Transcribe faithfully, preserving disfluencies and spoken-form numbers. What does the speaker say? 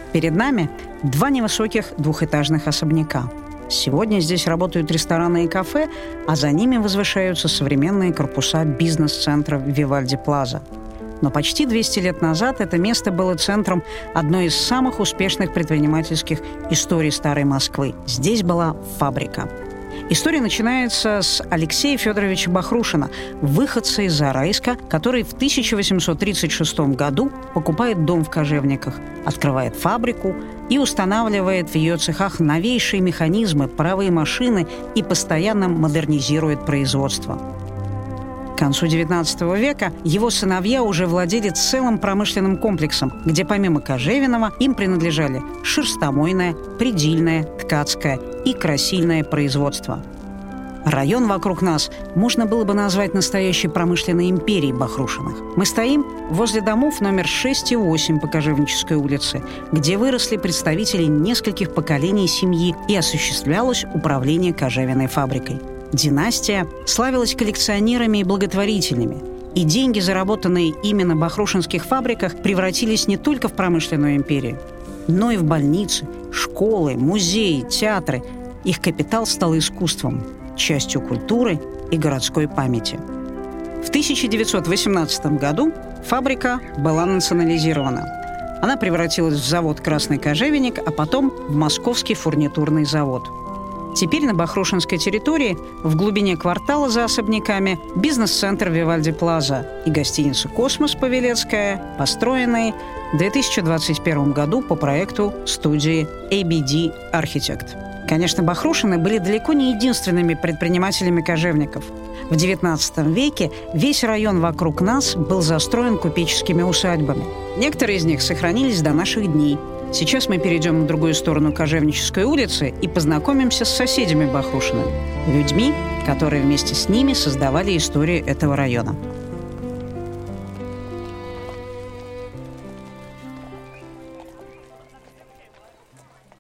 Перед нами два невысоких двухэтажных особняка. Сегодня здесь работают рестораны и кафе, а за ними возвышаются современные корпуса бизнес-центра Вивальди Плаза. Но почти двести лет назад это место было центром одной из самых успешных предпринимательских историй Старой Москвы. Здесь была фабрика. История начинается с Алексея Федоровича Бахрушина, выходца из Зарайска, который в тысяча восемьсот тридцать шестом году покупает дом в Кожевниках, открывает фабрику и устанавливает в ее цехах новейшие механизмы, паровые машины и постоянно модернизирует производство. К концу девятнадцатого века его сыновья уже владели целым промышленным комплексом, где помимо кожевенного им принадлежали шерстомойное, предельное, ткацкое и красильное производство. Район вокруг нас можно было бы назвать настоящей промышленной империей Бахрушиных. Мы стоим возле домов номер шесть и восемь по Кожевнической улице, где выросли представители нескольких поколений семьи и осуществлялось управление кожевенной фабрикой. Династия славилась коллекционерами и благотворителями, и деньги, заработанные именно в бахрушинских фабриках, превратились не только в промышленную империю, но и в больницы, школы, музеи, театры. Их капитал стал искусством, частью культуры и городской памяти. В тысяча девятьсот восемнадцатом году фабрика была национализирована. Она превратилась в завод «Красный кожевенник», а потом в Московский фурнитурный завод. Теперь на бахрушинской территории, в глубине квартала за особняками, бизнес-центр Вивальди Плаза и гостиница «Космос» Павелецкая, построенные в две тысячи двадцать первом году по проекту студии эй би ди Architect. Конечно, Бахрушины были далеко не единственными предпринимателями кожевников. В девятнадцатом веке весь район вокруг нас был застроен купеческими усадьбами. Некоторые из них сохранились до наших дней. Сейчас мы перейдем на другую сторону Кожевнической улицы и познакомимся с соседями Бахрушиными, людьми, которые вместе с ними создавали историю этого района.